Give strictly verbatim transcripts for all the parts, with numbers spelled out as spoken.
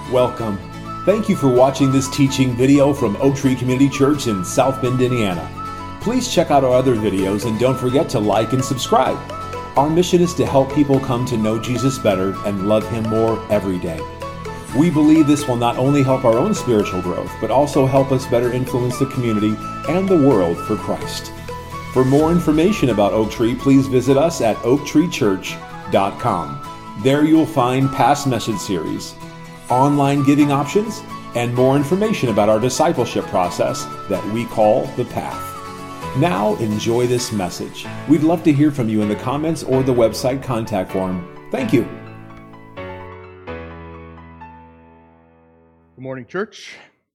Welcome. Thank you for watching this teaching video from Oak Tree Community Church in South Bend, Indiana. Please check out our other videos and don't forget to like and subscribe. Our mission is to help people come to know Jesus better and love Him more every day. We believe this will not only help our own spiritual growth, but also help us better influence the community and the world for Christ. For more information about Oak Tree, please visit us at oak tree church dot com. There you'll find past message series, online giving options, and more information about our discipleship process that we call The Path. Now enjoy this message. We'd love to hear from you in the comments or the website contact form. Thank you. Good morning, church.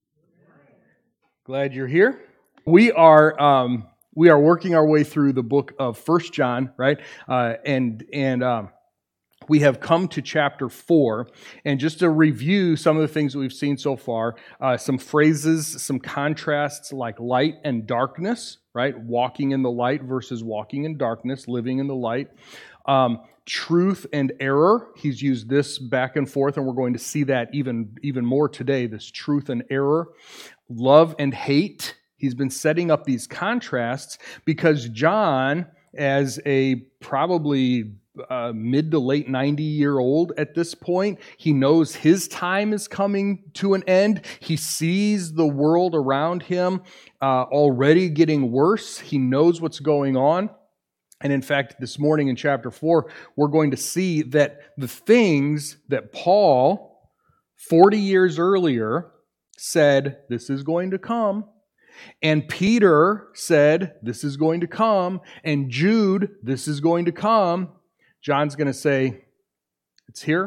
Glad you're here. We are um, we are working our way through the book of First John, right? Uh, and and um, we have come to chapter four, and just to review some of the things that we've seen so far, uh, some phrases, some contrasts like light and darkness, right? Walking in the light versus walking in darkness, living in the light. Um, truth and error, he's used this back and forth, and we're going to see that even, even more today, this truth and error. Love and hate, he's been setting up these contrasts because John, as a probably Uh, mid to late ninety-year-old at this point, he knows his time is coming to an end. He sees the world around him uh, already getting worse. He knows what's going on. And in fact, this morning in chapter four, we're going to see that the things that Paul, forty years earlier, said, this is going to come, and Peter said, this is going to come, and Jude, this is going to come, John's going to say, it's here.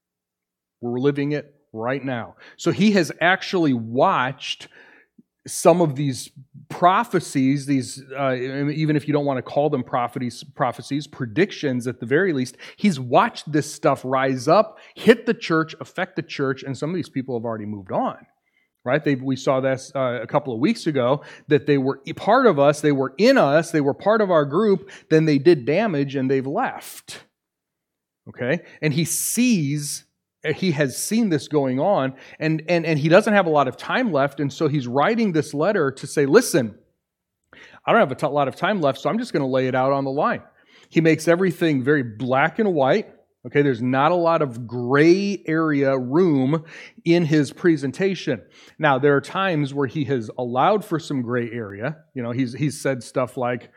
We're living it right now. So he has actually watched some of these prophecies, these uh, even if you don't want to call them prophecies, prophecies, predictions at the very least, he's watched this stuff rise up, hit the church, affect the church, and some of these people have already moved on. Right? They, we saw this uh, a couple of weeks ago, that they were part of us, they were in us, they were part of our group, then they did damage and they've left. Okay? And he sees, he has seen this going on, and, and, and he doesn't have a lot of time left, and so he's writing this letter to say, listen, I don't have a t- lot of time left, so I'm just going to lay it out on the line. He makes everything very black and white. Okay, there's not a lot of gray area room in his presentation. Now, there are times where he has allowed for some gray area. You know, he's he's said stuff like,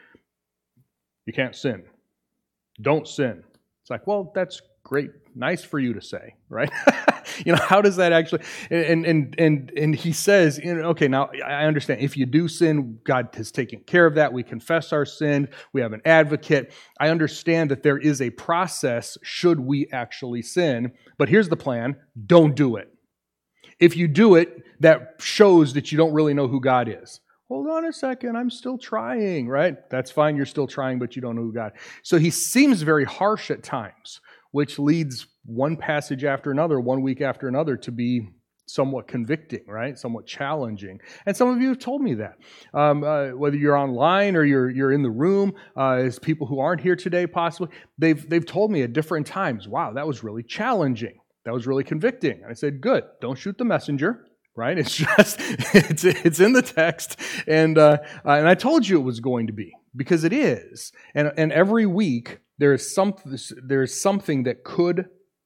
you can't sin. Don't sin. It's like, well, that's great. Nice for you to say, right? You know, how does that actually, and and and and he says, you know, okay, now I understand. If you do sin, God has taken care of that. We confess our sin. We have an advocate. I understand that there is a process should we actually sin, but here's the plan. Don't do it. If you do it, that shows that you don't really know who God is. Hold on a second, I'm still trying, right? That's fine, you're still trying, but you don't know who God is. So he seems very harsh at times, which leads one passage after another, one week after another, to be somewhat convicting, right? Somewhat challenging. And some of you have told me that. Um, uh, whether you're online or you're you're in the room, uh, as people who aren't here today possibly, they've they've told me at different times, wow, that was really challenging. That was really convicting. I said, good, don't shoot the messenger, right? It's just, it's it's in the text. And uh, uh, and I told you it was going to be, because it is. And and every week, there is something there is something that could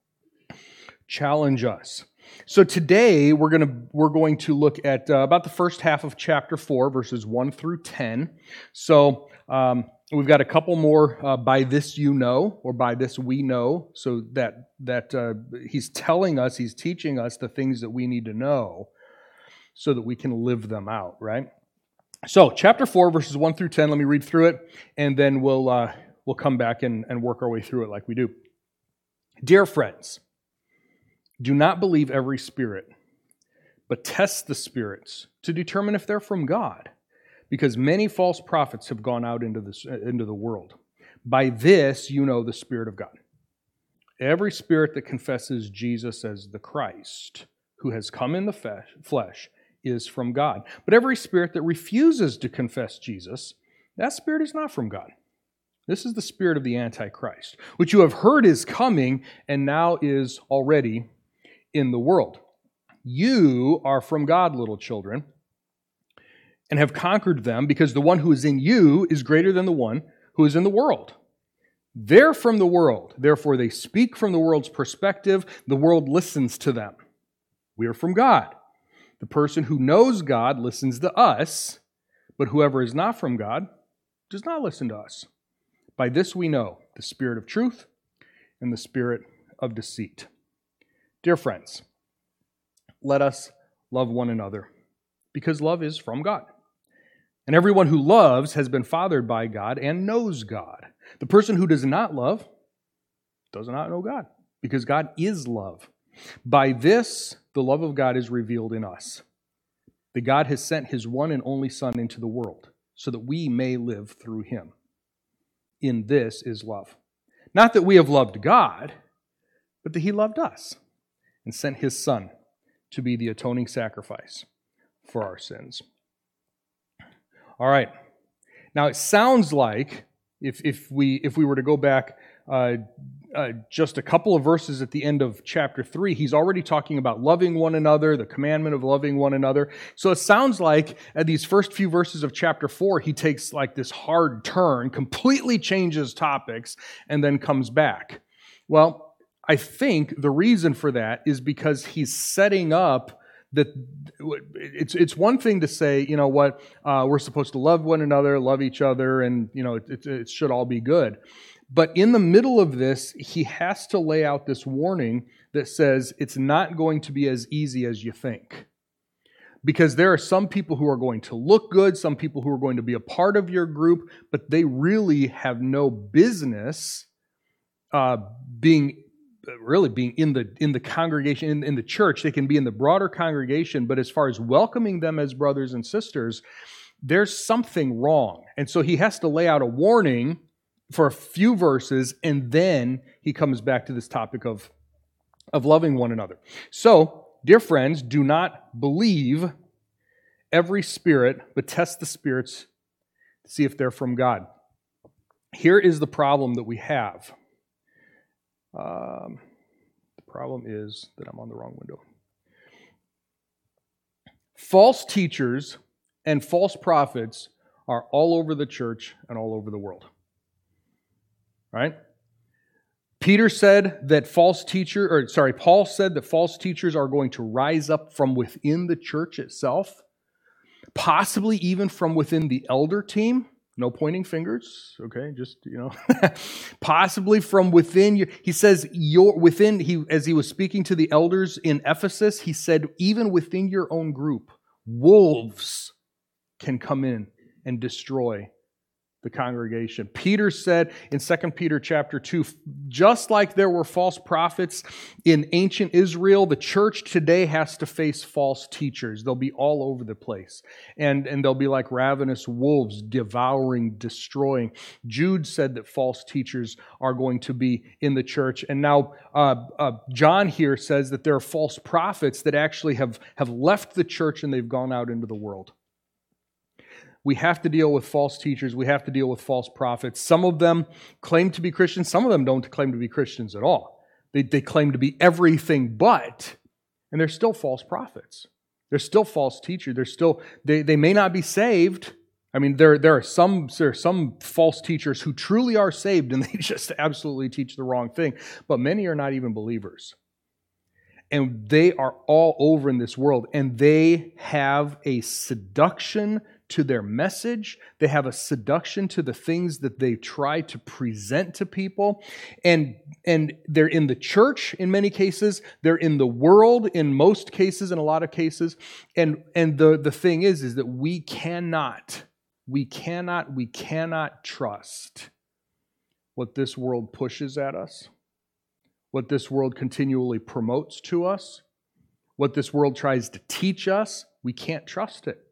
challenge us. So today we're going to we're going to look at uh, about the first half of chapter four, verses one through ten. So um, we've got a couple more uh, by this you know, or by this we know. So that that uh, he's telling us, he's teaching us the things that we need to know, so that we can live them out. Right. So chapter four, verses one through ten. Let me read through it, and then we'll uh, we'll come back and, and work our way through it like we do. Dear friends, do not believe every spirit, but test the spirits to determine if they're from God, because many false prophets have gone out into this into the world. By this you know the Spirit of God. Every spirit that confesses Jesus as the Christ, who has come in the flesh, is from God. But every spirit that refuses to confess Jesus, that spirit is not from God. This is the spirit of the Antichrist, which you have heard is coming and now is already in the world. You are from God, little children, and have conquered them, because the one who is in you is greater than the one who is in the world. They're from the world, therefore they speak from the world's perspective. The world listens to them. We are from God. The person who knows God listens to us, but whoever is not from God does not listen to us. By this we know the spirit of truth and the spirit of deceit. Dear friends, let us love one another, because love is from God. And everyone who loves has been fathered by God and knows God. The person who does not love does not know God, because God is love. By this, the love of God is revealed in us, that God has sent his one and only Son into the world, so that we may live through him. In this is love. Not that we have loved God, but that he loved us and sent his Son to be the atoning sacrifice for our sins. All right. Now it sounds like if if we if we were to go back uh, uh, just a couple of verses at the end of chapter three, he's already talking about loving one another, the commandment of loving one another. So it sounds like at these first few verses of chapter four, he takes like this hard turn, completely changes topics, and then comes back. Well, I think the reason for that is because he's setting up that it's it's one thing to say, you know what, uh, we're supposed to love one another, love each other, and you know it, it, it should all be good. But in the middle of this, he has to lay out this warning that says it's not going to be as easy as you think. Because there are some people who are going to look good, some people who are going to be a part of your group, but they really have no business uh, being really being in the in the congregation, in, in the church. They can be in the broader congregation, but as far as welcoming them as brothers and sisters, there's something wrong. And so he has to lay out a warning for a few verses, and then he comes back to this topic of, of loving one another. So, dear friends, do not believe every spirit, but test the spirits to see if they're from God. Here is the problem that we have. Um, the problem is that I'm on the wrong window. False teachers and false prophets are all over the church and all over the world. Right? Peter said that false teacher, or sorry, Paul said that false teachers are going to rise up from within the church itself, possibly even from within the elder team. No pointing fingers, okay? Just, you know, possibly from within you. He says, your within, he as he was speaking to the elders in Ephesus, he said, even within your own group, wolves can come in and destroy the congregation. Peter said in Second Peter chapter two, just like there were false prophets in ancient Israel, the church today has to face false teachers. They'll be all over the place. And, and they'll be like ravenous wolves, devouring, destroying. Jude said that false teachers are going to be in the church. And now uh, uh, John here says that there are false prophets that actually have, have left the church and they've gone out into the world. We have to deal with false teachers. We have to deal with false prophets. Some of them claim to be Christians. Some of them don't claim to be Christians at all. They, they claim to be everything but, and they're still false prophets. They're still false teachers. They're still, they, they may not be saved. I mean, there, there, are some, there are some false teachers who truly are saved, and they just absolutely teach the wrong thing. But many are not even believers. And they are all over in this world, and they have a seduction to their message. They have a seduction to the things that they try to present to people. And, and they're in the church in many cases. They're in the world in most cases, in a lot of cases. And, and the, the thing is, is that we cannot, we cannot, we cannot trust what this world pushes at us, what this world continually promotes to us, what this world tries to teach us. We can't trust it.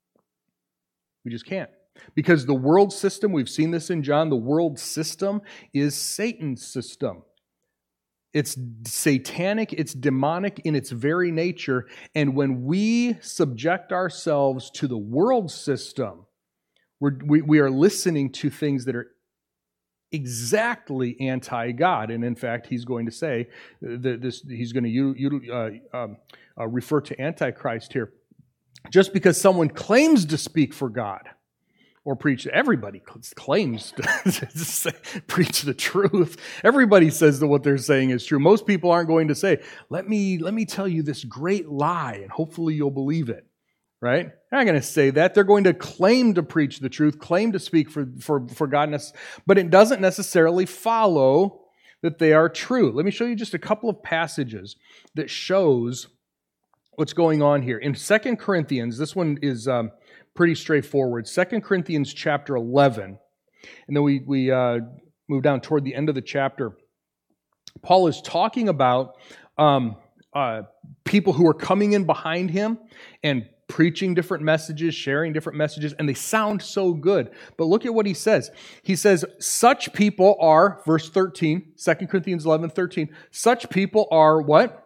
We just can't. Because the world system, we've seen this in John, the world system is Satan's system. It's satanic, it's demonic in its very nature. And when we subject ourselves to the world system, we're, we, we are listening to things that are exactly anti-God. And in fact, he's going to say that this, he's going to uh, um, uh, refer to Antichrist here. Just because someone claims to speak for God or preach, everybody claims to say, preach the truth. Everybody says that what they're saying is true. Most people aren't going to say, let me, let me tell you this great lie and hopefully you'll believe it. Right? They're not going to say that. They're going to claim to preach the truth, claim to speak for, for, for God, but it doesn't necessarily follow that they are true. Let me show you just a couple of passages that shows what's going on here. In Second Corinthians, this one is um, pretty straightforward. Second Corinthians chapter eleven, and then we, we uh, move down toward the end of the chapter. Paul is talking about um, uh, people who are coming in behind him and preaching different messages, sharing different messages, and they sound so good. But look at what he says. He says, such people are, verse thirteen, Second Corinthians eleven, thirteen, such people are what?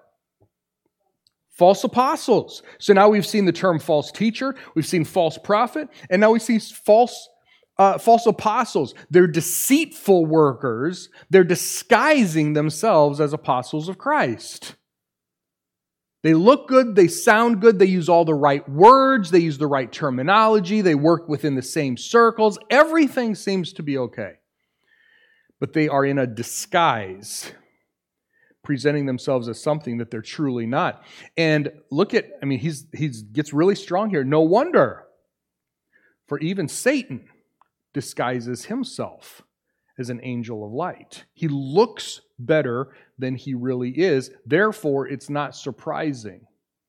False apostles. So now we've seen the term false teacher, we've seen false prophet, and now we see false uh, false apostles. They're deceitful workers. They're disguising themselves as apostles of Christ. They look good, they sound good, they use all the right words, they use the right terminology, they work within the same circles. Everything seems to be okay. But they are in a disguise, presenting themselves as something that they're truly not. And look at, I mean, he's he's gets really strong here. No wonder, for even Satan disguises himself as an angel of light. He looks better than he really is. Therefore, it's not surprising.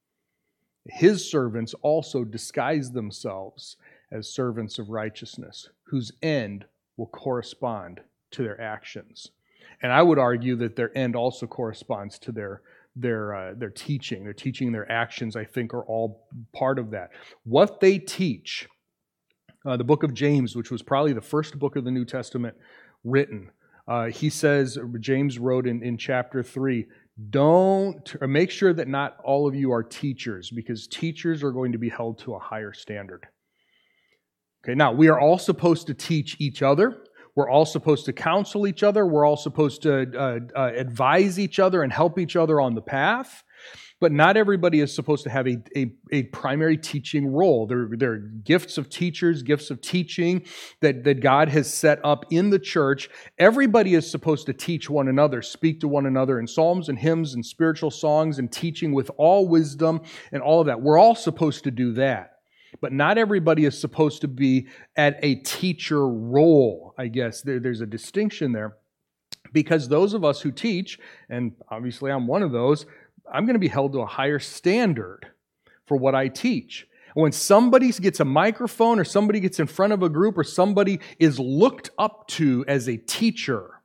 His servants also disguise themselves as servants of righteousness, whose end will correspond to their actions. And I would argue that their end also corresponds to their their uh, their teaching. Their teaching, their actions, I think, are all part of that. What they teach, uh, the book of James, which was probably the first book of the New Testament written, uh, he says, James wrote in, in chapter three, don't, or make sure that not all of you are teachers, because teachers are going to be held to a higher standard. Okay, now we are all supposed to teach each other. We're all supposed to counsel each other. We're all supposed to uh, uh, advise each other and help each other on the path. But not everybody is supposed to have a, a, a primary teaching role. There, there are gifts of teachers, gifts of teaching that, that God has set up in the church. Everybody is supposed to teach one another, speak to one another in psalms and hymns and spiritual songs and teaching with all wisdom and all of that. We're all supposed to do that. But not everybody is supposed to be at a teacher role, I guess. There, there's a distinction there. Because those of us who teach, and obviously I'm one of those, I'm going to be held to a higher standard for what I teach. When somebody gets a microphone or somebody gets in front of a group or somebody is looked up to as a teacher,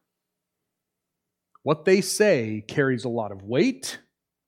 what they say carries a lot of weight.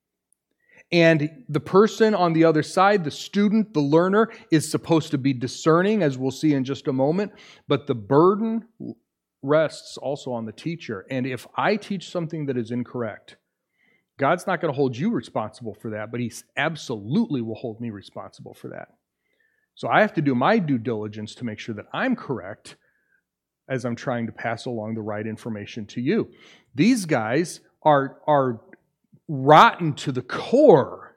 And the person on the other side, the student, the learner, is supposed to be discerning, as we'll see in just a moment. But the burden rests also on the teacher. And if I teach something that is incorrect, God's not going to hold you responsible for that, but He absolutely will hold me responsible for that. So I have to do my due diligence to make sure that I'm correct as I'm trying to pass along the right information to you. These guys are, are rotten to the core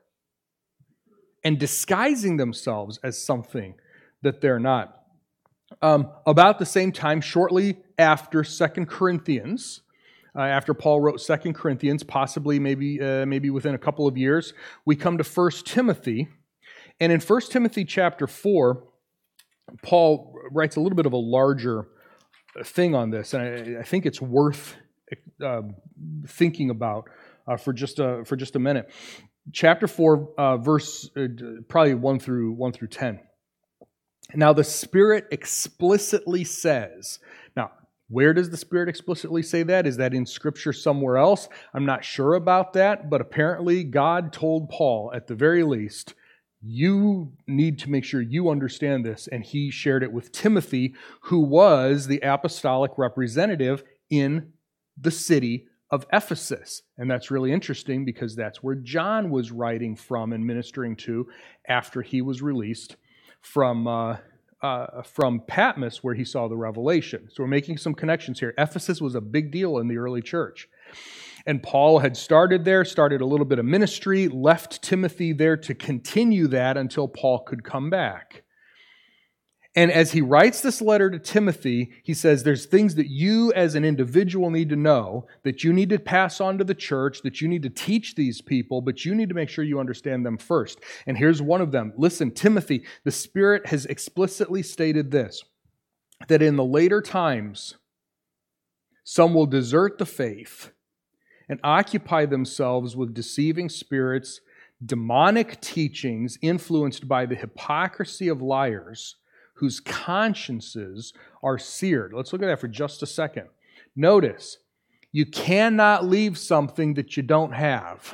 and disguising themselves as something that they're not. Um, about the same time, shortly after Second Corinthians, uh, after Paul wrote Second Corinthians, possibly maybe uh, maybe within a couple of years, we come to First Timothy. And in First Timothy chapter four, Paul writes a little bit of a larger thing on this, and I, I think it's worth uh, thinking about uh, for just a, for just a minute. Chapter four, uh, verse uh, probably one through one through ten. Now the Spirit explicitly says. Now, where does the Spirit explicitly say that? Is that in Scripture somewhere else? I'm not sure about that, but apparently God told Paul, at the very least, you need to make sure you understand this, and he shared it with Timothy, who was the apostolic representative in the city of Ephesus. And that's really interesting because that's where John was writing from and ministering to after he was released from uh, uh, from Patmos where he saw the revelation. So we're making some connections here. Ephesus was a big deal in the early church. And Paul had started there, started a little bit of ministry, left Timothy there to continue that until Paul could come back. And as he writes this letter to Timothy, he says there's things that you as an individual need to know, that you need to pass on to the church, that you need to teach these people, but you need to make sure you understand them first. And here's one of them. Listen, Timothy, the Spirit has explicitly stated this, that in the later times, some will desert the faith and occupy themselves with deceiving spirits, demonic teachings influenced by the hypocrisy of liars, whose consciences are seared. Let's look at that for just a second. Notice, you cannot leave something that you don't have.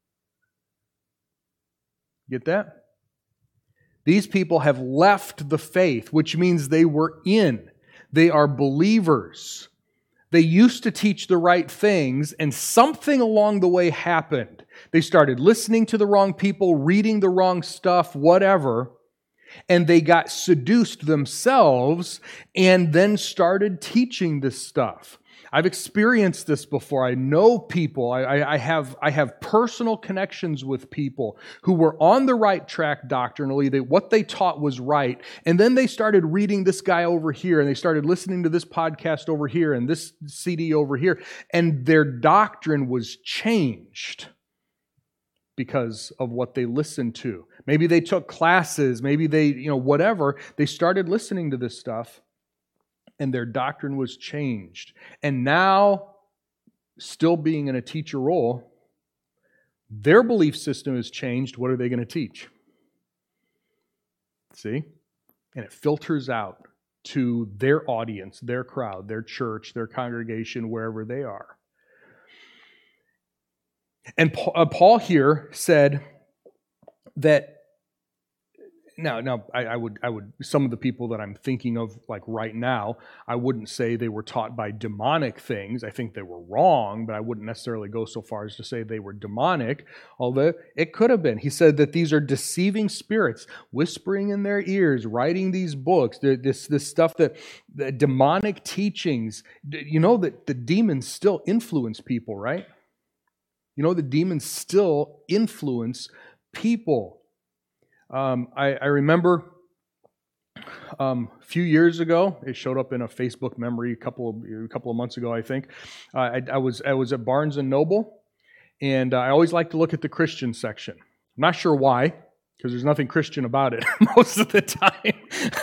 Get that? These people have left the faith, which means they were in. They are believers. They used to teach the right things, and something along the way happened. They started listening to the wrong people, reading the wrong stuff, whatever, and they got seduced themselves and then started teaching this stuff. I've experienced this before. I know people. I, I, I have I have personal connections with people who were on the right track doctrinally. They, what they taught was right. And then they started reading this guy over here, and they started listening to this podcast over here and this C D over here, and their doctrine was changed because of what they listened to. Maybe they took classes, maybe they, you know, whatever. They started listening to this stuff, and their doctrine was changed. And now, still being in a teacher role, their belief system has changed. What are they going to teach? See? And it filters out to their audience, their crowd, their church, their congregation, wherever they are. And Paul here said that, now, now I, I would, I would, some of the people that I'm thinking of, like right now, I wouldn't say they were taught by demonic things. I think they were wrong, but I wouldn't necessarily go so far as to say they were demonic, although it could have been. He said that these are deceiving spirits, whispering in their ears, writing these books, this, this stuff that, the demonic teachings. You know that the demons still influence people, right? You know, the demons still influence people. Um, I, I remember um, a few years ago, it showed up in a Facebook memory a couple of, a couple of months ago, I think. Uh, I, I was I was at Barnes and Noble, and I always like to look at the Christian section. I'm not sure why, because there's nothing Christian about it most of the time.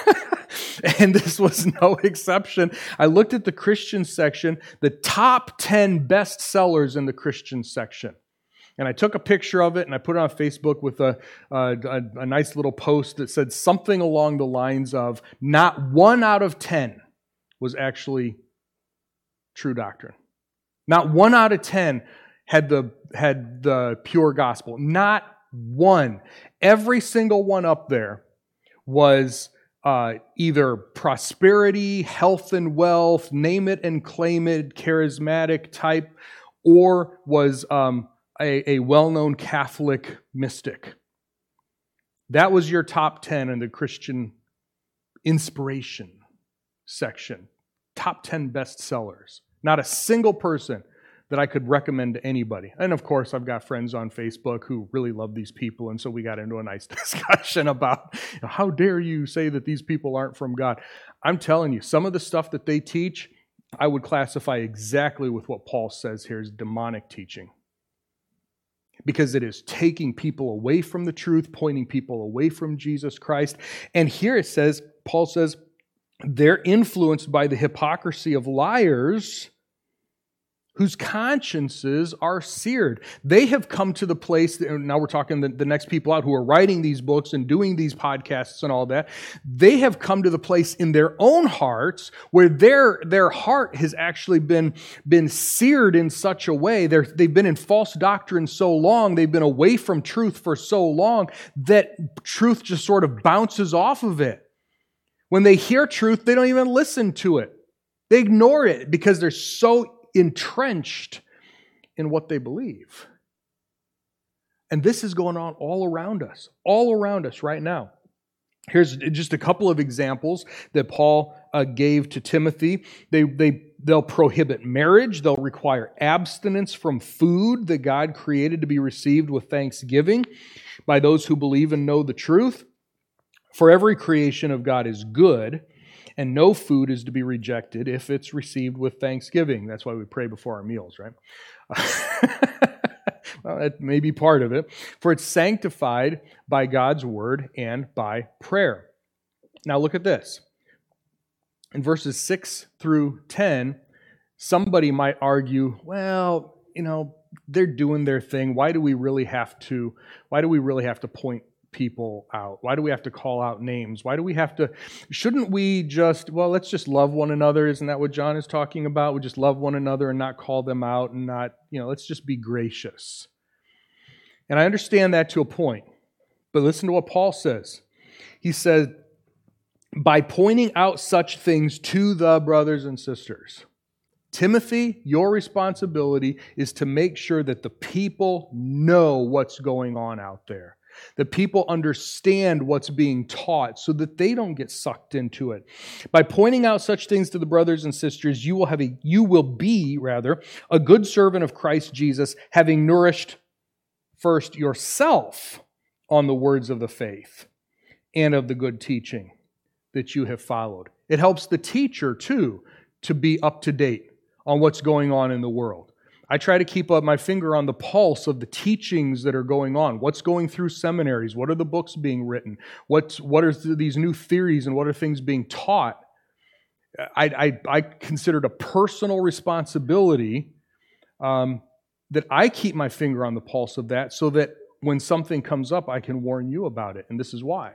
And this was no exception. I looked at the Christian section, the top ten best sellers in the Christian section. And I took a picture of it and I put it on Facebook with a, a, a nice little post that said something along the lines of, not one out of ten was actually true doctrine. Not one out of ten had the, had the pure gospel. Not one. Every single one up there was Uh, either prosperity, health and wealth, name it and claim it, charismatic type, or was um, a, a well-known Catholic mystic. That was your top ten in the Christian inspiration section. Top ten bestsellers. Not a single person that I could recommend to anybody. And of course, I've got friends on Facebook who really love these people, and so we got into a nice discussion about, you know, how dare you say that these people aren't from God. I'm telling you, some of the stuff that they teach, I would classify exactly with what Paul says here as demonic teaching. Because it is taking people away from the truth, pointing people away from Jesus Christ. And here it says, Paul says, they're influenced by the hypocrisy of liars whose consciences are seared. They have come to the place, that, now we're talking the, the next people out who are writing these books and doing these podcasts and all that. They have come to the place in their own hearts where their, their heart has actually been, been seared in such a way. They're, they've been in false doctrine so long, they've been away from truth for so long, that truth just sort of bounces off of it. When they hear truth, they don't even listen to it. They ignore it because they're so entrenched in what they believe. And this is going on all around us, all around us right now. Here's just a couple of examples that Paul uh, gave to Timothy. They, they, they'll prohibit marriage. They'll require abstinence from food that God created to be received with thanksgiving by those who believe and know the truth. For every creation of God is good, and no food is to be rejected if it's received with thanksgiving. That's why we pray before our meals, right? Well, that may be part of it. For it's sanctified by God's word and by prayer. Now look at this. In verses six through ten, somebody might argue, well, you know, they're doing their thing. Why do we really have to, why do we really have to point people out? Why do we have to call out names? Why do we have to, shouldn't we just, well, let's just love one another. Isn't that what John is talking about? We just love one another and not call them out and not, you know, let's just be gracious. And I understand that to a point. But listen to what Paul says. He says, by pointing out such things to the brothers and sisters. Timothy, your responsibility is to make sure that the people know what's going on out there. That people understand what's being taught so that they don't get sucked into it. By pointing out such things to the brothers and sisters, you will have a, you will be, rather, a good servant of Christ Jesus, having nourished first yourself on the words of the faith and of the good teaching that you have followed. It helps the teacher, too, to be up to date on what's going on in the world. I try to keep up my finger on the pulse of the teachings that are going on. What's going through seminaries? What are the books being written? What's, what are these new theories and what are things being taught? I, I, I consider it a personal responsibility um, that I keep my finger on the pulse of that so that when something comes up, I can warn you about it. And this is why.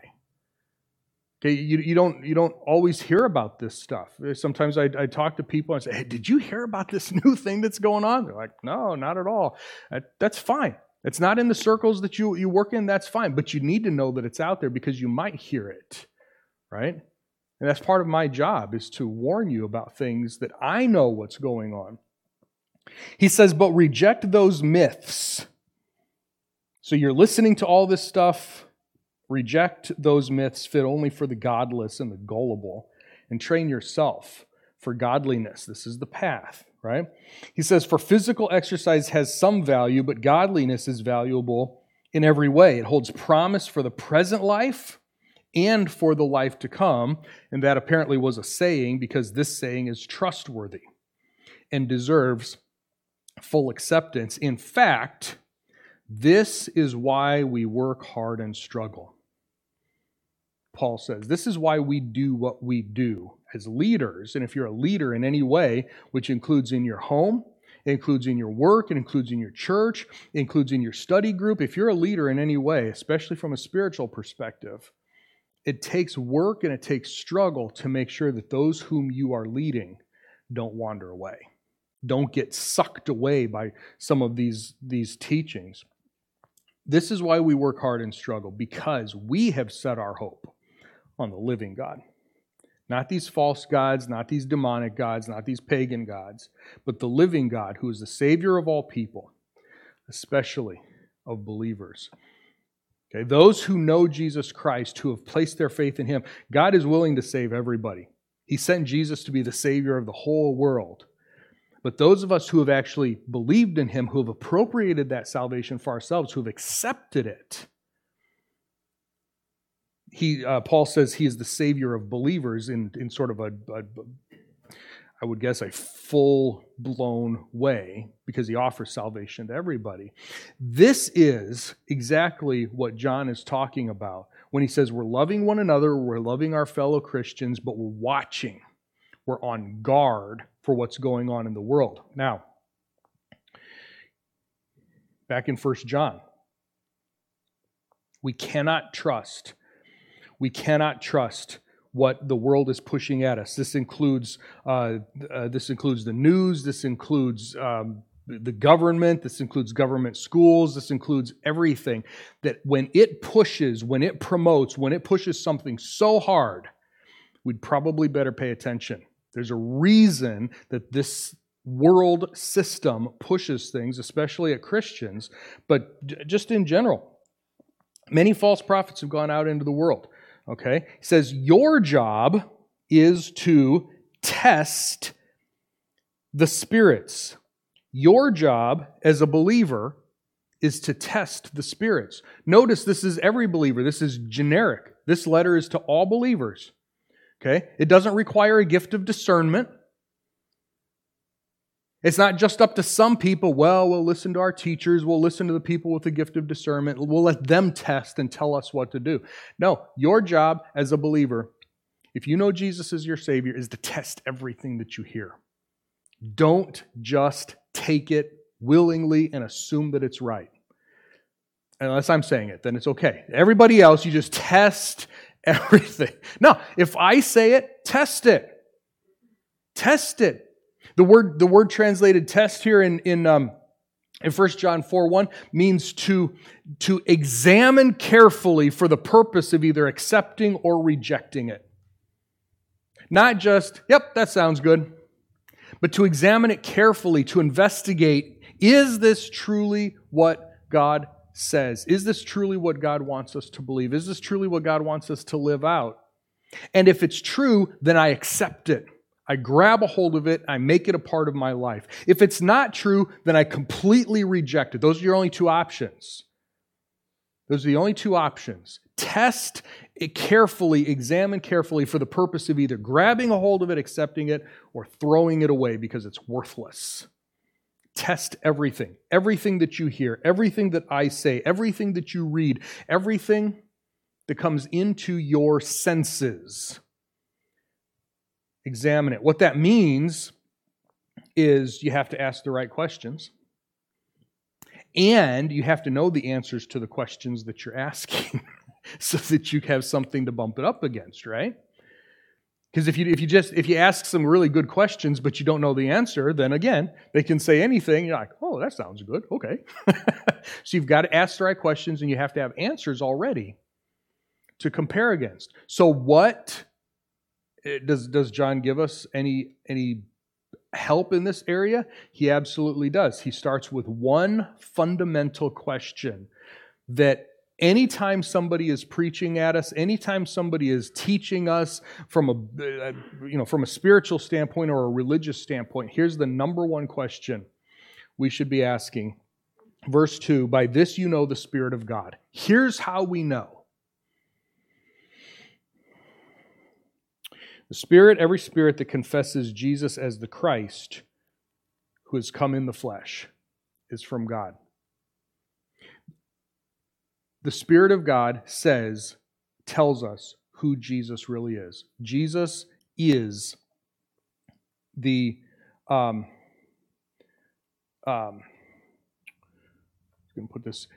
Okay, you, you don't you don't always hear about this stuff. Sometimes I, I talk to people and say, hey, did you hear about this new thing that's going on? They're like, no, not at all. That, that's fine. It's not in the circles that you, you work in, that's fine. But you need to know that it's out there because you might hear it, right? And that's part of my job is to warn you about things that I know what's going on. He says, but reject those myths. So you're listening to all this stuff. Reject those myths fit only for the godless and the gullible, and train yourself for godliness. This is the path, right? He says, for physical exercise has some value, but godliness is valuable in every way. It holds promise for the present life and for the life to come. And that apparently was a saying because this saying is trustworthy and deserves full acceptance. In fact, this is why we work hard and struggle. Paul says, this is why we do what we do as leaders. And if you're a leader in any way, which includes in your home, it includes in your work, it includes in your church, it includes in your study group. If you're a leader in any way, especially from a spiritual perspective, it takes work and it takes struggle to make sure that those whom you are leading don't wander away. Don't get sucked away by some of these, these teachings. This is why we work hard and struggle, because we have set our hope on the living God. Not these false gods, not these demonic gods, not these pagan gods, but the living God who is the Savior of all people, especially of believers. Okay, those who know Jesus Christ, who have placed their faith in Him, God is willing to save everybody. He sent Jesus to be the Savior of the whole world. But those of us who have actually believed in Him, who have appropriated that salvation for ourselves, who have accepted it, he, uh, Paul says He is the Savior of believers in, in sort of a, a, I would guess, a full-blown way, because He offers salvation to everybody. This is exactly what John is talking about when he says we're loving one another, we're loving our fellow Christians, but we're watching. We're on guard for what's going on in the world. Now, back in First John, we cannot trust, we cannot trust what the world is pushing at us. This includes uh, uh, this includes the news, this includes um, the government, this includes government schools, this includes everything. That when it pushes, when it promotes, when it pushes something so hard, we'd probably better pay attention. There's a reason that this world system pushes things, especially at Christians, but just in general. Many false prophets have gone out into the world. Okay? He says, your job is to test the spirits. Your job as a believer is to test the spirits. Notice this is every believer. This is generic. This letter is to all believers. Okay? It doesn't require a gift of discernment. It's not just up to some people. Well, we'll listen to our teachers. We'll listen to the people with the gift of discernment. We'll let them test and tell us what to do. No, your job as a believer, if you know Jesus is your Savior, is to test everything that you hear. Don't just take it willingly and assume that it's right. Unless I'm saying it, then it's okay. Everybody else, you just test everything. No, if I say it, test it. Test it. The word, the word translated test here in, in, um, in First John four one means to, to examine carefully for the purpose of either accepting or rejecting it. Not just, yep, that sounds good. But to examine it carefully, to investigate, is this truly what God says? Is this truly what God wants us to believe? Is this truly what God wants us to live out? And if it's true, then I accept it. I grab a hold of it, I make it a part of my life. If it's not true, then I completely reject it. Those are your only two options. Those are the only two options. Test it carefully, examine carefully for the purpose of either grabbing a hold of it, accepting it, or throwing it away because it's worthless. Test everything. Everything that you hear, everything that I say, everything that you read, everything that comes into your senses. Examine it. What that means is you have to ask the right questions. And you have to know the answers to the questions that you're asking so that you have something to bump it up against, right? Because if you if you just if you ask some really good questions but you don't know the answer, then again, they can say anything. You're like, oh, that sounds good. Okay. So you've got to ask the right questions and you have to have answers already to compare against. So what does does John give us any any help in this area? He absolutely does. He starts with one fundamental question that anytime somebody is preaching at us, anytime somebody is teaching us from a you know from a spiritual standpoint or a religious standpoint, here's the number one question we should be asking. Verse two, by this you know the Spirit of God. Here's how we know. The Spirit, every spirit that confesses Jesus as the Christ, who has come in the flesh, is from God. The Spirit of God says, tells us who Jesus really is. Jesus is the, um, um, I'm going to put this,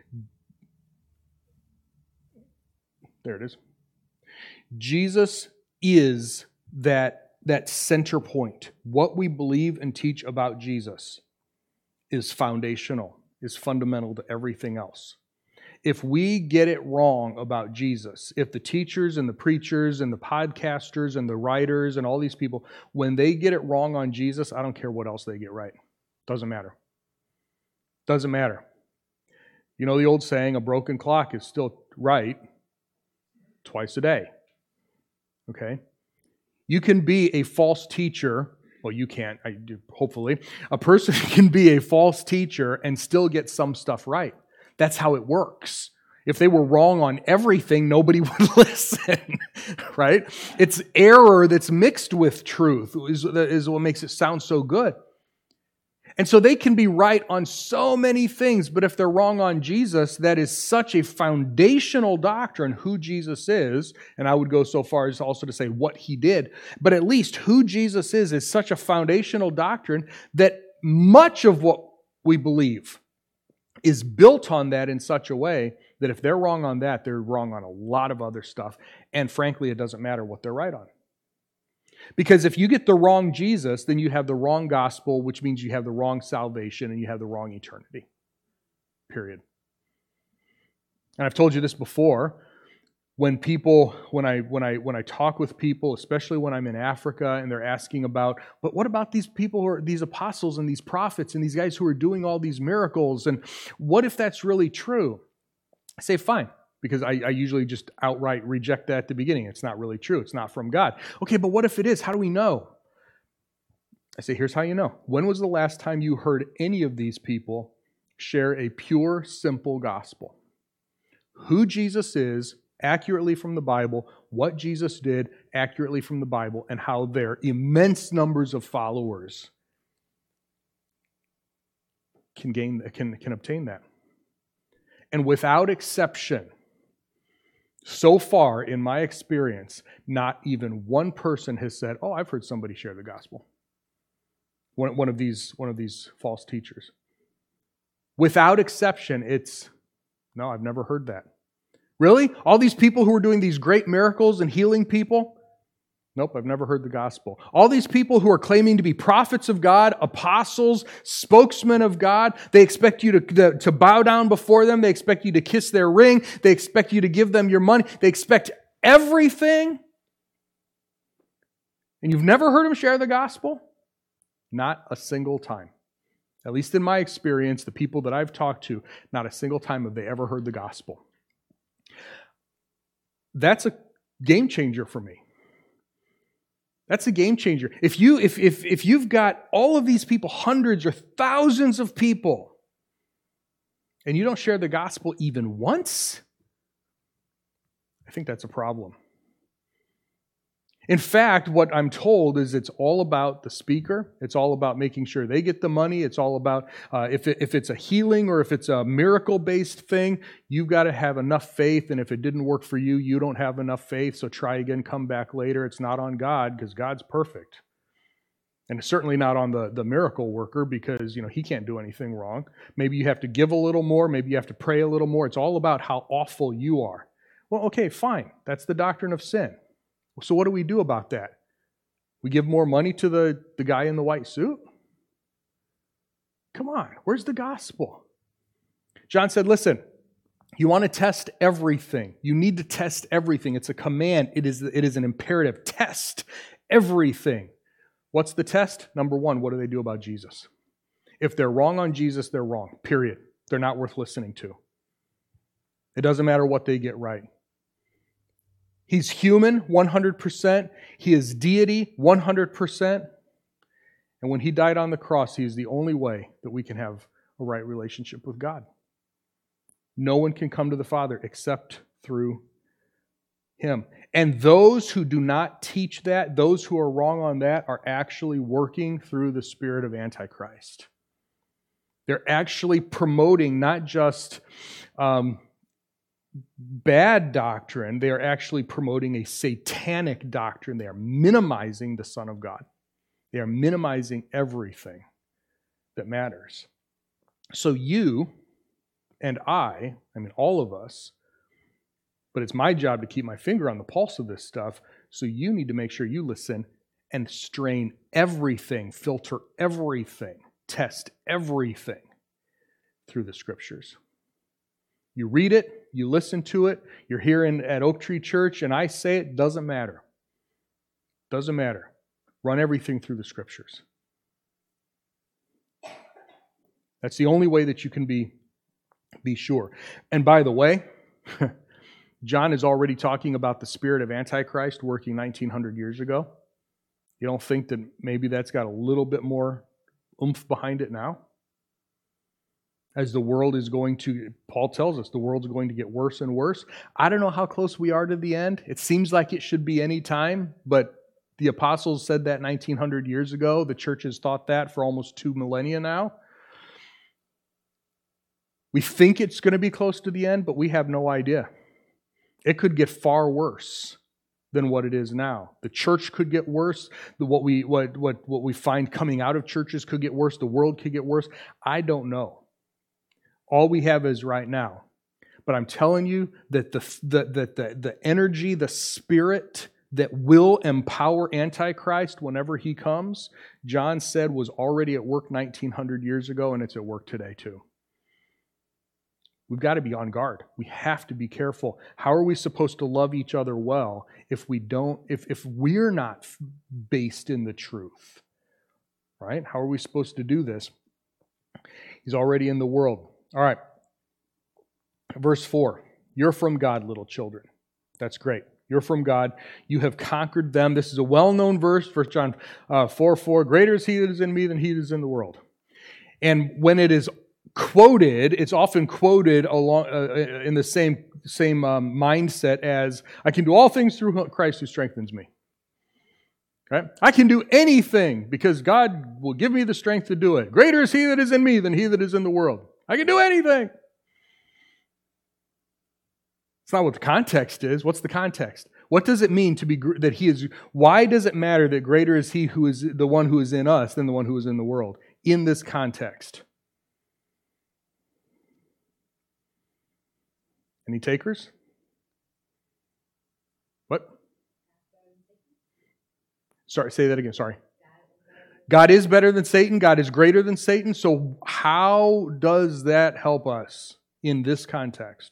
there it is. Jesus is that, that center point. What we believe and teach about Jesus is foundational, is fundamental to everything else. If we get it wrong about Jesus, if the teachers and the preachers and the podcasters and the writers and all these people, when they get it wrong on Jesus, I don't care what else they get right. Doesn't matter. Doesn't matter. You know the old saying, a broken clock is still right twice a day. Okay? You can be a false teacher. Well, you can't, I do, hopefully. A person can be a false teacher and still get some stuff right. That's how it works. If they were wrong on everything, nobody would listen, right? It's error that's mixed with truth is, is what makes it sound so good. And so they can be right on so many things, but if they're wrong on Jesus, that is such a foundational doctrine, who Jesus is, and I would go so far as also to say what he did, but at least who Jesus is is such a foundational doctrine that much of what we believe is built on that in such a way that if they're wrong on that, they're wrong on a lot of other stuff, and frankly, it doesn't matter what they're right on. Because if you get the wrong Jesus, then you have the wrong gospel, which means you have the wrong salvation and you have the wrong eternity. Period. And I've told you this before. When people, when I when I when I talk with people, especially when I'm in Africa and they're asking about, but what about these people who are these apostles and these prophets and these guys who are doing all these miracles, and what if that's really true? I say, fine. because I, I usually just outright reject that at the beginning. It's not really true. It's not from God. Okay, but what if it is? How do we know? I say, here's how you know. When was the last time you heard any of these people share a pure, simple gospel? Who Jesus is, accurately from the Bible, what Jesus did, accurately from the Bible, and how their immense numbers of followers can gain, can, can obtain that. And without exception, so far in my experience, not even one person has said, oh, I've heard somebody share the gospel. One, one of these, one of these false teachers. Without exception, it's, no, I've never heard that. Really? All these people who are doing these great miracles and healing people? Nope, I've never heard the gospel. All these people who are claiming to be prophets of God, apostles, spokesmen of God, they expect you to, to bow down before them. They expect you to kiss their ring. They expect you to give them your money. They expect everything. And you've never heard them share the gospel? Not a single time. At least in my experience, the people that I've talked to, not a single time have they ever heard the gospel. That's a game changer for me. That's a game changer. If you if if if you've got all of these people, hundreds or thousands of people, and you don't share the gospel even once, I think that's a problem. In fact, what I'm told is it's all about the speaker. It's all about making sure they get the money. It's all about, uh, if, it, if it's a healing or if it's a miracle-based thing, you've got to have enough faith, and if it didn't work for you, you don't have enough faith, so try again, come back later. It's not on God, because God's perfect. And it's certainly not on the, the miracle worker, because you know he can't do anything wrong. Maybe you have to give a little more. Maybe you have to pray a little more. It's all about how awful you are. Well, okay, fine. That's the doctrine of sin. So what do we do about that? We give more money to the, the guy in the white suit? Come on, where's the gospel? John said, listen, you want to test everything. You need to test everything. It's a command. It is, it is an imperative. Test everything. What's the test? Number one, what do they do about Jesus? If they're wrong on Jesus, they're wrong, period. They're not worth listening to. It doesn't matter what they get right. He's human, one hundred percent. He is deity, one hundred percent. And when he died on the cross, he is the only way that we can have a right relationship with God. No one can come to the Father except through him. And those who do not teach that, those who are wrong on that, are actually working through the spirit of Antichrist. They're actually promoting not just um, bad doctrine, they are actually promoting a satanic doctrine. They are minimizing the Son of God. They are minimizing everything that matters. So you and I, I mean all of us, but it's my job to keep my finger on the pulse of this stuff, so you need to make sure you listen and strain everything, filter everything, test everything through the Scriptures. You read it, you listen to it, you're here in, at Oak Tree Church, and I say it, doesn't matter. Doesn't matter. Run everything through the Scriptures. That's the only way that you can be, be sure. And by the way, John is already talking about the spirit of Antichrist working nineteen hundred years ago. You don't think that maybe that's got a little bit more oomph behind it now? As the world is going to, Paul tells us, the world's going to get worse and worse. I don't know how close we are to the end. It seems like it should be any time, but the apostles said that nineteen hundred years ago. The church has thought that for almost two millennia now. We think it's going to be close to the end, but we have no idea. It could get far worse than what it is now. The church could get worse. What we, what, what, what we find coming out of churches could get worse. The world could get worse. I don't know. All we have is right now. But I'm telling you that the, the, the, the, the energy, the spirit that will empower Antichrist whenever he comes, John said was already at work nineteen hundred years ago, and it's at work today too. We've got to be on guard. We have to be careful. How are we supposed to love each other well if we don't, if, if we're not based in the truth? Right? How are we supposed to do this? He's already in the world. All right. Verse four. You're from God, little children. That's great. You're from God. You have conquered them. This is a well-known verse, First John uh, four four. Greater is he that is in me than he that is in the world. And when it is quoted, it's often quoted along uh, in the same, same um, mindset as, I can do all things through Christ who strengthens me. Right? I can do anything because God will give me the strength to do it. Greater is he that is in me than he that is in the world. I can do anything. It's not what the context is. What's the context? What does it mean to be that he is? Why does it matter that greater is he who is the one who is in us than the one who is in the world in this context? Any takers? What? Sorry, say that again. Sorry. God is better than Satan. God is greater than Satan. So how does that help us in this context?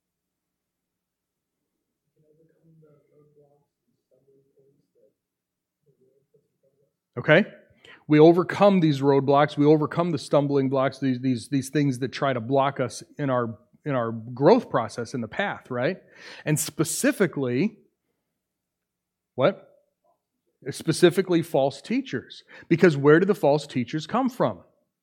Okay? We overcome these roadblocks. We overcome the stumbling blocks, these, these, these things that try to block us in our, in our growth process in the path, right? And specifically, what? Specifically false teachers. Because where do the false teachers come from?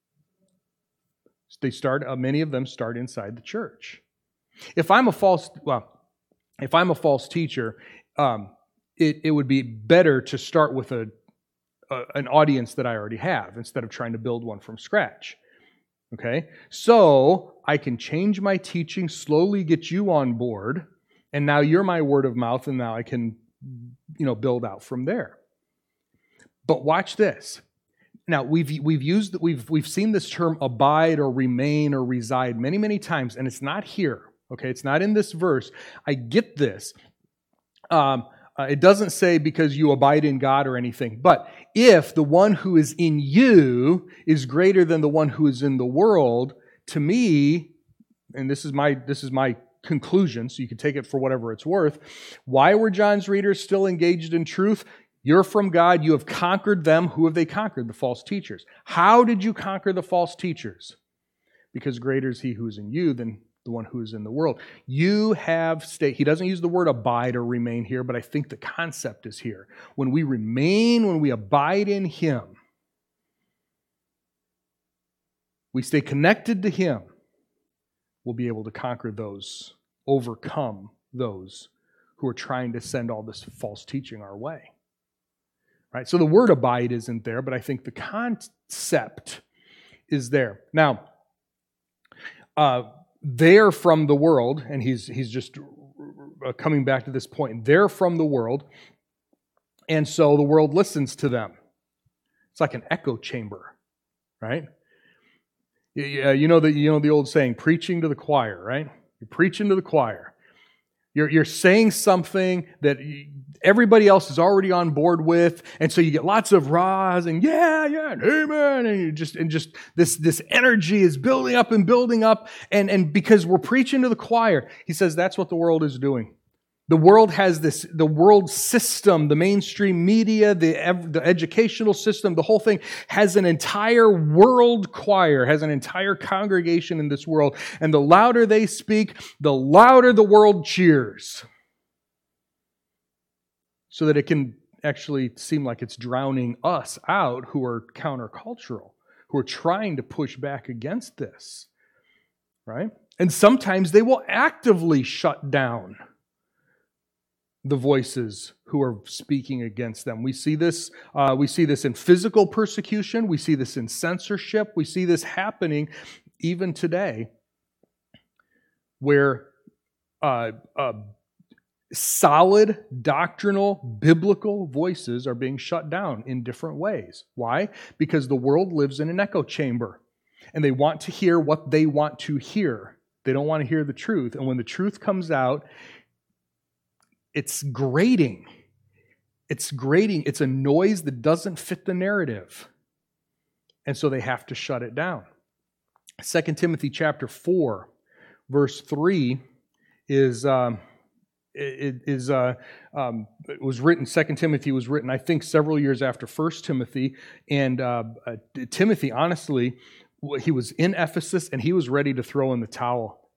They start, uh, many of them start inside the church. If I'm a false, well, if I'm a false teacher, um, it, it would be better to start with a, a an audience that I already have instead of trying to build one from scratch. Okay? So I can change my teaching, slowly get you on board, and now you're my word of mouth, and now I can, you know, build out from there. But watch this. Now we've we've used we've we've seen this term abide or remain or reside many many times, and it's not here. Okay, it's not in this verse. I get this. Um, uh, it doesn't say because you abide in God or anything. But if the one who is in you is greater than the one who is in the world, to me, and this is my this is my conclusion, so you can take it for whatever it's worth. Why were John's readers still engaged in truth? You're from God. You have conquered them. Who have they conquered? The false teachers. How did you conquer the false teachers? Because greater is he who is in you than the one who is in the world. You have stayed. He doesn't use the word abide or remain here, but I think the concept is here. When we remain, when we abide in him, we stay connected to him, we'll be able to conquer those, overcome those who are trying to send all this false teaching our way. Right? So the word abide isn't there, but I think the concept is there. Now, uh, they're from the world, and he's he's just coming back to this point. They're from the world, and so the world listens to them. It's like an echo chamber, right? You, you know the you know the old saying, preaching to the choir, right? You're preaching to the choir. You're, you're saying something that everybody else is already on board with, and so you get lots of rahs and yeah, yeah, and amen, and you just and just this this energy is building up and building up, and and because we're preaching to the choir, he says that's what the world is doing. The world has this, the world system, the mainstream media, the, the educational system, the whole thing has an entire world choir, has an entire congregation in this world. And the louder they speak, the louder the world cheers. So that it can actually seem like it's drowning us out who are countercultural, who are trying to push back against this. Right? And sometimes they will actively shut down the voices who are speaking against them. We see this. Uh, we see this in physical persecution. We see this in censorship. We see this happening even today, where uh, uh, solid doctrinal biblical voices are being shut down in different ways. Why? Because the world lives in an echo chamber, and they want to hear what they want to hear. They don't want to hear the truth, and when the truth comes out, it's grating. It's grating. It's a noise that doesn't fit the narrative. And so they have to shut it down. Second Timothy chapter four, verse three is, um, it, is uh, um, it was written, Second Timothy was written, I think, several years after First Timothy. And uh, uh, Timothy, honestly, he was in Ephesus and he was ready to throw in the towel.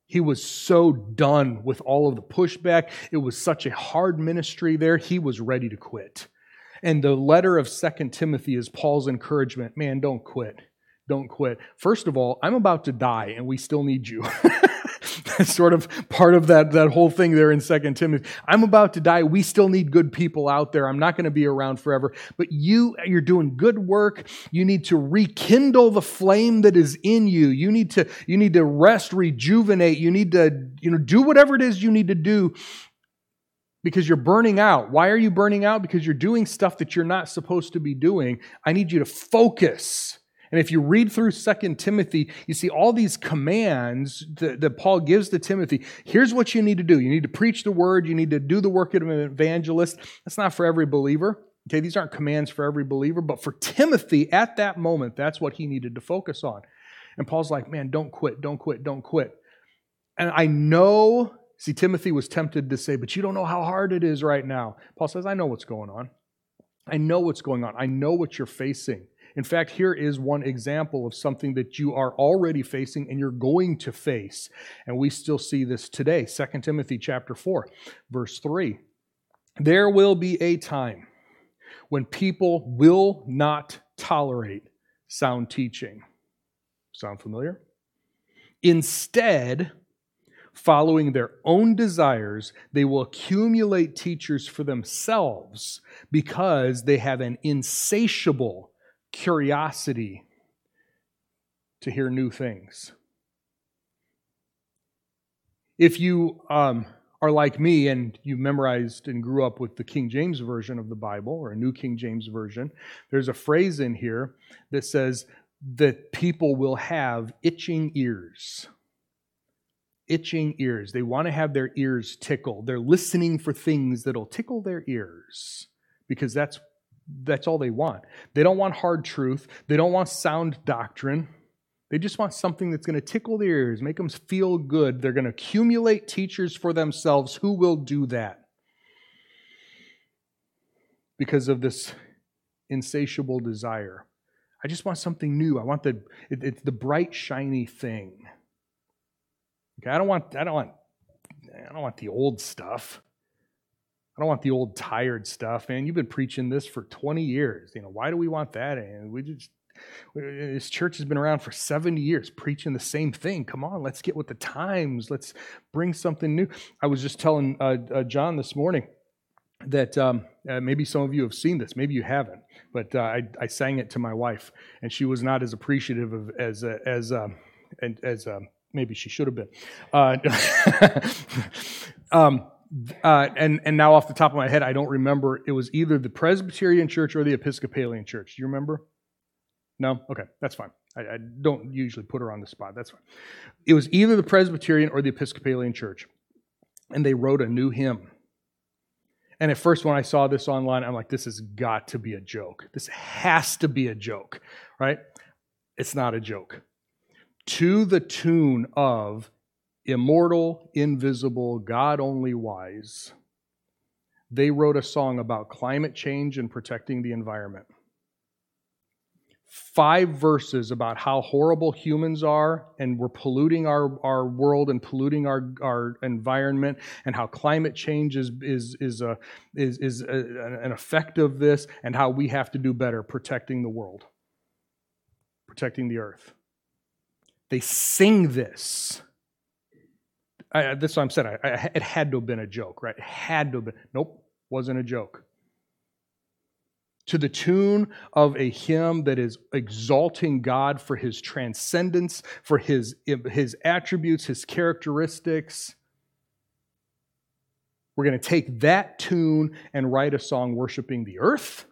He was so done with all of the pushback. It was such a hard ministry there. He was ready to quit. And the letter of Second Timothy is Paul's encouragement. Man, don't quit. Don't quit. First of all, I'm about to die and we still need you. That's sort of part of that, that whole thing there in Second Timothy. I'm about to die. We still need good people out there. I'm not going to be around forever. But you, you're doing good work. You need to rekindle the flame that is in you. You need to, you need to rest, rejuvenate. You need to, you know, do whatever it is you need to do because you're burning out. Why are you burning out? Because you're doing stuff that you're not supposed to be doing. I need you to focus. And if you read through Second Timothy, you see all these commands that, that Paul gives to Timothy. Here's what you need to do. You need to preach the word. You need to do the work of an evangelist. That's not for every believer. Okay, these aren't commands for every believer. But for Timothy, at that moment, that's what he needed to focus on. And Paul's like, man, don't quit, don't quit, don't quit. And I know, see, Timothy was tempted to say, but you don't know how hard it is right now. Paul says, I know what's going on. I know what's going on. I know what you're facing. In fact, here is one example of something that you are already facing and you're going to face. And we still see this today. Second Timothy chapter four, verse three. There will be a time when people will not tolerate sound teaching. Sound familiar? Instead, following their own desires, they will accumulate teachers for themselves because they have an insatiable curiosity to hear new things. If you um, are like me and you memorized and grew up with the King James Version of the Bible or a New King James Version, there's a phrase in here that says that people will have itching ears. Itching ears. They want to have their ears tickled. They're listening for things that'll tickle their ears because that's That's all they want. They don't want hard truth. They don't want sound doctrine. They just want something that's going to tickle their ears, make them feel good. They're going to accumulate teachers for themselves who will do that because of this insatiable desire. I just want something new. I want the it, it's the bright, shiny thing. Okay, I don't want I don't want I don't want the old stuff. I don't want the old tired stuff, man. You've been preaching this for twenty years. You know, why do we want that? And we just, this church has been around for seventy years preaching the same thing. Come on, let's get with the times. Let's bring something new. I was just telling uh, uh, John this morning that um, uh, maybe some of you have seen this. Maybe you haven't. But uh, I, I sang it to my wife, and she was not as appreciative of as uh, as um, and as um, maybe she should have been. Uh, um, Uh, and, and now off the top of my head, I don't remember. It was either the Presbyterian Church or the Episcopalian Church. Do you remember? No? Okay, that's fine. I, I don't usually put her on the spot. That's fine. It was either the Presbyterian or the Episcopalian Church. And they wrote a new hymn. And at first when I saw this online, I'm like, this has got to be a joke. This has to be a joke, right? It's not a joke. To the tune of immortal, invisible, God only wise, they wrote a song about climate change and protecting the environment. Five verses about how horrible humans are and we're polluting our, our world and polluting our, our environment, and how climate change is, is, is, a, is, is a, an effect of this, and how we have to do better protecting the world, protecting the earth. They sing this. I, that's what I'm saying. I, I, it had to have been a joke, right? It had to have been. Nope, wasn't a joke. To the tune of a hymn that is exalting God for His transcendence, for His, his attributes, His characteristics. We're going to take that tune and write a song worshiping the earth?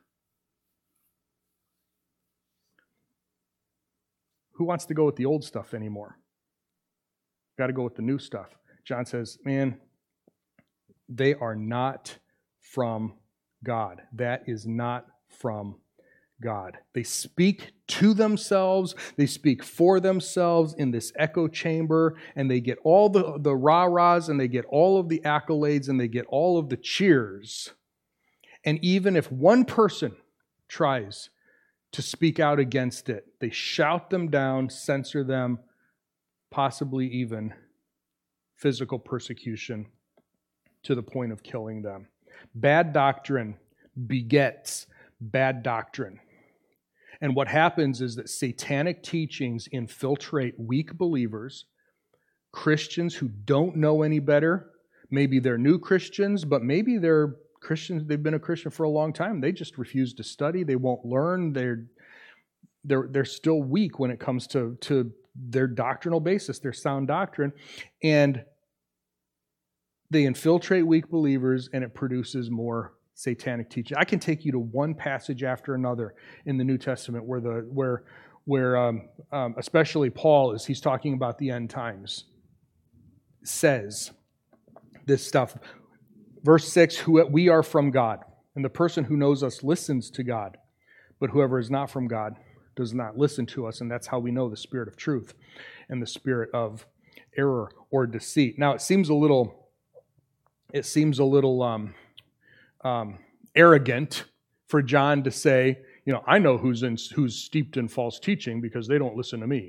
Who wants to go with the old stuff anymore? Got to go with the new stuff. John says, man, they are not from God. That is not from God. They speak to themselves. They speak for themselves in this echo chamber, and they get all the, the rah-rahs, and they get all of the accolades, and they get all of the cheers. And even if one person tries to speak out against it, they shout them down, censor them, possibly even physical persecution to the point of killing them. Bad doctrine begets bad doctrine. And what happens is that satanic teachings infiltrate weak believers, Christians who don't know any better. Maybe they're new Christians, but maybe they're Christians, they've been a Christian for a long time. They just refuse to study. They won't learn. They're they're they're still weak when it comes to, to their doctrinal basis, their sound doctrine. And they infiltrate weak believers, and it produces more satanic teaching. I can take you to one passage after another in the New Testament where the where where um, um, especially Paul, as he's talking about the end times, says this stuff. Verse six, who we are from God, and the person who knows us listens to God, but whoever is not from God does not listen to us, and that's how we know the spirit of truth and the spirit of error or deceit. Now, it seems a little, it seems a little um, um, arrogant for John to say, you know, I know who's in, who's steeped in false teaching because they don't listen to me.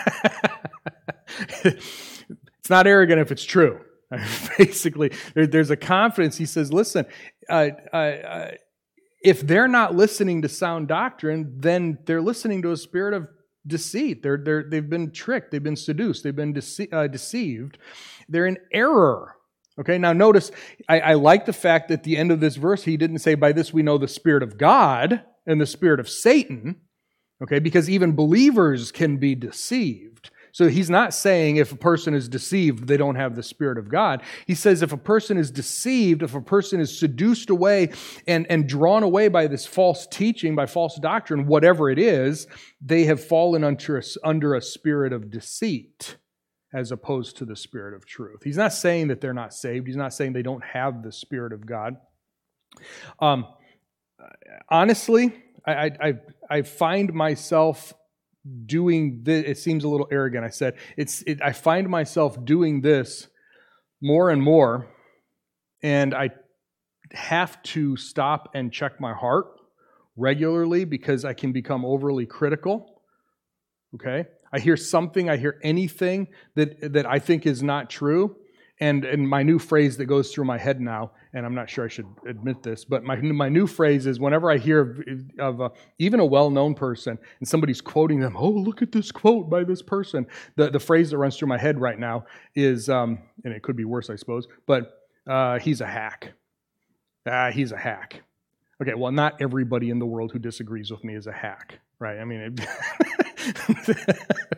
It's not arrogant if it's true. Basically, there, there's a confidence. He says, listen, uh, uh, uh, if they're not listening to sound doctrine, then they're listening to a spirit of deceit. They're, they're, they've been tricked. They've been seduced. They've been dece- uh, deceived. They're in error. Okay, now notice, I, I like the fact that at the end of this verse, he didn't say, by this we know the spirit of God and the spirit of Satan, okay, because even believers can be deceived. So he's not saying if a person is deceived, they don't have the Spirit of God. He says if a person is deceived, if a person is seduced away and, and drawn away by this false teaching, by false doctrine, whatever it is, they have fallen under a, under a spirit of deceit as opposed to the Spirit of truth. He's not saying that they're not saved. He's not saying they don't have the Spirit of God. Um, honestly, I, I, I find myself doing this. It seems a little arrogant. I said, it's. It, I find myself doing this more and more, and I have to stop and check my heart regularly because I can become overly critical. Okay? I hear something, I hear anything that, that I think is not true, and, and my new phrase that goes through my head now, and I'm not sure I should admit this, but my my new phrase is whenever I hear of, of a, even a well-known person and somebody's quoting them, oh, look at this quote by this person, the, the phrase that runs through my head right now is, um, and it could be worse, I suppose, but uh, he's a hack. Ah, he's a hack. Okay, well, not everybody in the world who disagrees with me is a hack, right? I mean, it,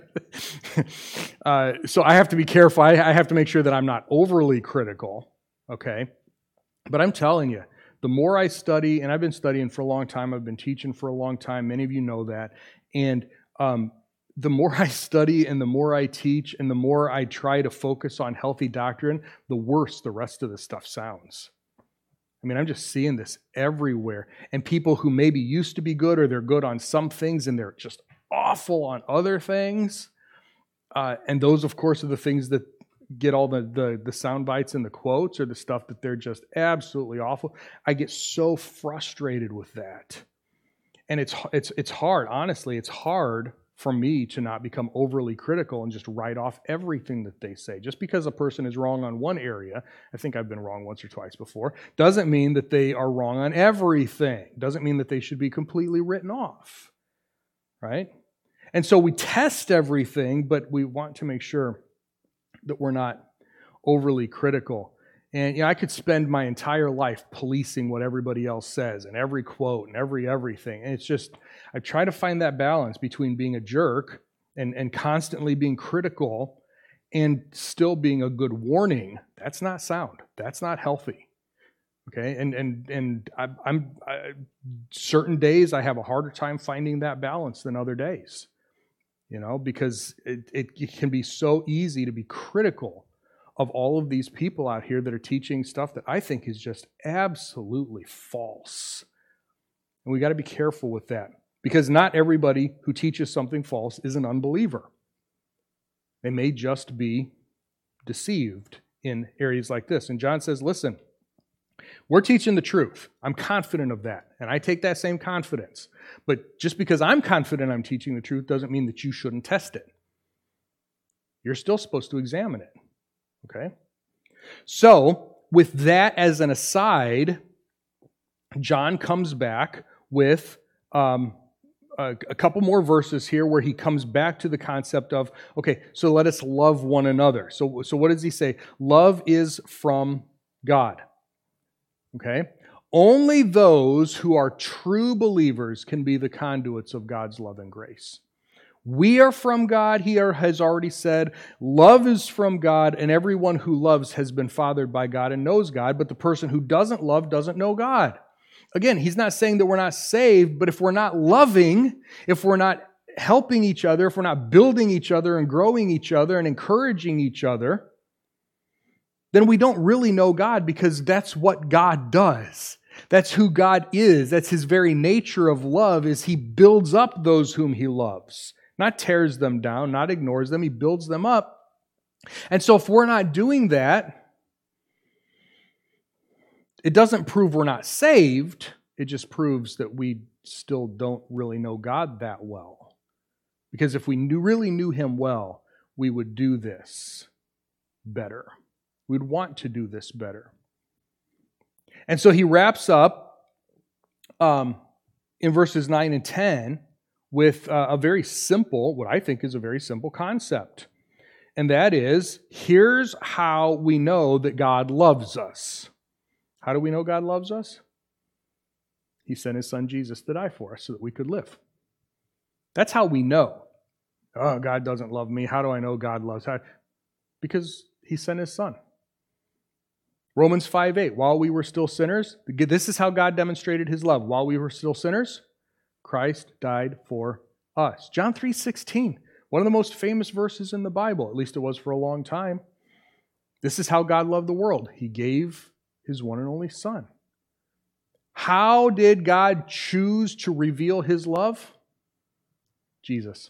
uh, so I have to be careful. I, I have to make sure that I'm not overly critical, okay? But I'm telling you, the more I study, and I've been studying for a long time, I've been teaching for a long time, many of you know that, and um, the more I study and the more I teach and the more I try to focus on healthy doctrine, the worse the rest of this stuff sounds. I mean, I'm just seeing this everywhere. And people who maybe used to be good or they're good on some things and they're just awful on other things. Uh, and those, of course, are the things that get all the, the, the sound bites and the quotes or the stuff that they're just absolutely awful. I get so frustrated with that. And it's it's it's hard, honestly, it's hard for me to not become overly critical and just write off everything that they say. Just because a person is wrong on one area, I think I've been wrong once or twice before, doesn't mean that they are wrong on everything. Doesn't mean that they should be completely written off, right? And so we test everything, but we want to make sure that we're not overly critical. And you know, I could spend my entire life policing what everybody else says and every quote and every everything. And it's just, I try to find that balance between being a jerk and, and constantly being critical and still being a good warning. That's not sound. That's not healthy. Okay, and and and I, I'm I, certain days I have a harder time finding that balance than other days. You know, because it, it, it can be so easy to be critical of all of these people out here that are teaching stuff that I think is just absolutely false. And we got to be careful with that, because not everybody who teaches something false is an unbeliever. They may just be deceived in areas like this. And John says, listen, we're teaching the truth. I'm confident of that. And I take that same confidence. But just because I'm confident I'm teaching the truth doesn't mean that you shouldn't test it. You're still supposed to examine it. Okay? So, with that as an aside, John comes back with um, a, a couple more verses here where he comes back to the concept of, okay, so let us love one another. So, so what does he say? Love is from God. Okay? Only those who are true believers can be the conduits of God's love and grace. We are from God, he has already said. Love is from God, and everyone who loves has been fathered by God and knows God, but the person who doesn't love doesn't know God. Again, he's not saying that we're not saved, but if we're not loving, if we're not helping each other, if we're not building each other and growing each other and encouraging each other, then we don't really know God, because that's what God does. That's who God is. That's his very nature of love, is he builds up those whom he loves. Not tears them down, not ignores them. He builds them up. And so if we're not doing that, it doesn't prove we're not saved. It just proves that we still don't really know God that well. Because if we knew, really knew him well, we would do this better. We'd want to do this better. And so he wraps up um, in verses nine and ten with uh, a very simple, what I think is a very simple concept. And that is, here's how we know that God loves us. How do we know God loves us? He sent his son Jesus to die for us so that we could live. That's how we know. Oh, God doesn't love me. How do I know God loves me? Because he sent his son. Romans five eight, while we were still sinners, this is how God demonstrated his love. While we were still sinners, Christ died for us. John three sixteen, one of the most famous verses in the Bible, at least it was for a long time. This is how God loved the world. He gave his one and only Son. How did God choose to reveal his love? Jesus.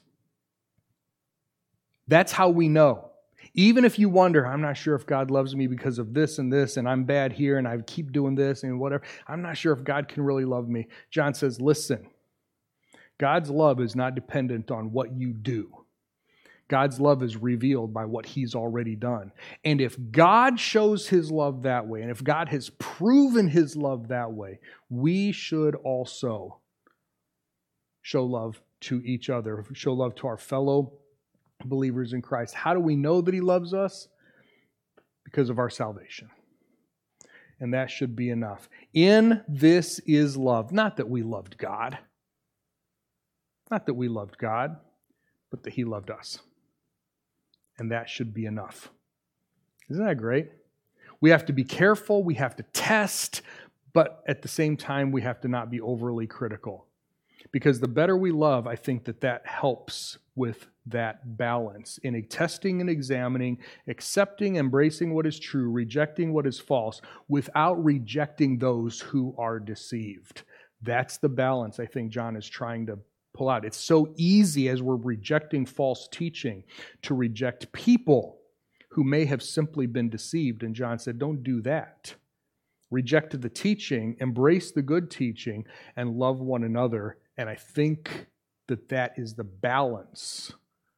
That's how we know. Even if you wonder, I'm not sure if God loves me because of this and this, and I'm bad here, and I keep doing this and whatever. I'm not sure if God can really love me. John says, listen, God's love is not dependent on what you do. God's love is revealed by what he's already done. And if God shows his love that way, and if God has proven his love that way, we should also show love to each other, show love to our fellow believers in Christ. How do we know that he loves us? Because of our salvation. And that should be enough. In this is love. Not that we loved God. Not that we loved God, but that he loved us. And that should be enough. Isn't that great? We have to be careful. We have to test. But at the same time, we have to not be overly critical. Because the better we love, I think that that helps with that balance in a testing and examining, accepting, embracing what is true, rejecting what is false, without rejecting those who are deceived. That's the balance I think John is trying to pull out. It's so easy as we're rejecting false teaching to reject people who may have simply been deceived. And John said, don't do that. Reject the teaching, embrace the good teaching, and love one another. And I think that that is the balance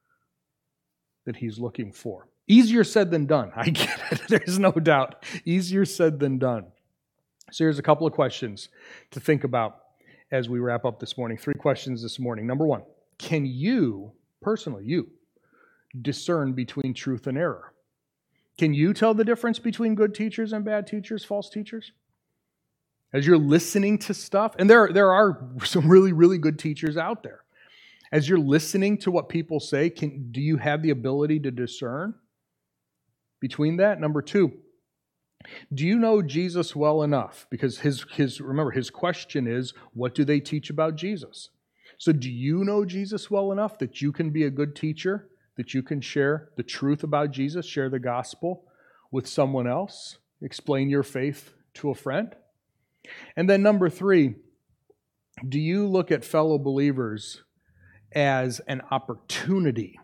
that he's looking for. Easier said than done. I get it. There's no doubt. Easier said than done. So here's a couple of questions to think about as we wrap up this morning. Three questions this morning. Number one, can you, personally, you, discern between truth and error? Can you tell the difference between good teachers and bad teachers, false teachers? As you're listening to stuff, and there, there are some really, really good teachers out there. As you're listening to what people say, can, do you have the ability to discern between that? Number two, do you know Jesus well enough? Because his, his remember, his question is, what do they teach about Jesus? So do you know Jesus well enough that you can be a good teacher, that you can share the truth about Jesus, share the gospel with someone else, explain your faith to a friend? And then number three, do you look at fellow believers as an opportunity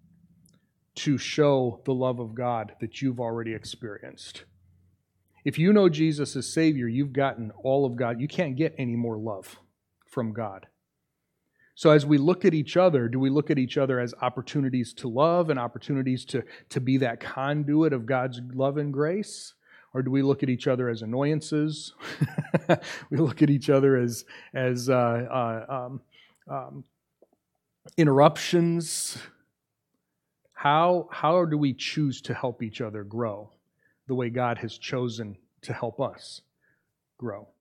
to show the love of God that you've already experienced? If you know Jesus as Savior, you've gotten all of God. You can't get any more love from God. So as we look at each other, do we look at each other as opportunities to love and opportunities to, to be that conduit of God's love and grace? Or do we look at each other as annoyances? We look at each other as, as uh, uh, um, um, interruptions? How, how do we choose to help each other grow the way God has chosen to help us grow?